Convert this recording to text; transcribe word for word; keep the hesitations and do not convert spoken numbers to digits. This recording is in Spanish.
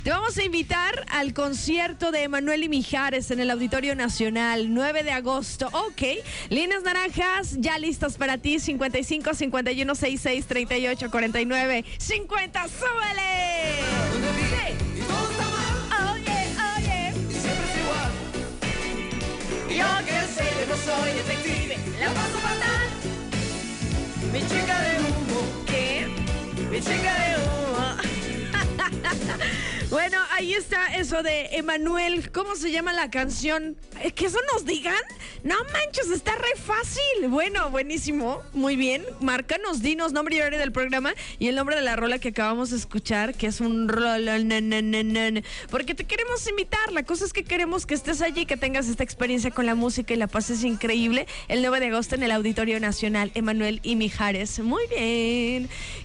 Te vamos a invitar al concierto de Emanuel y Mijares en el Auditorio Nacional, nueve de agosto. Ok, líneas naranjas ya listas para ti, cincuenta y cinco, cincuenta y uno, sesenta y seis, treinta y ocho, cuarenta y nueve, cincuenta, ¡súbele! Sí. Oh yeah, oh yeah. Y aunque sé que no soy detective, la paso fatal. Mi chica de humo, ¿Qué? mi chica de humo. Bueno, ahí está eso de Emanuel. ¿Cómo se llama la canción? ¿Es que eso nos digan? No manches, está re fácil. Bueno, buenísimo. Muy bien. Márcanos, dinos nombre y horario del programa y el nombre de la rola que acabamos de escuchar, que es un rolón. Porque te queremos invitar. La cosa es que queremos que estés allí, que tengas esta experiencia con la música y la pases increíble el nueve de agosto en el Auditorio Nacional, Emanuel y Mijares. Muy bien.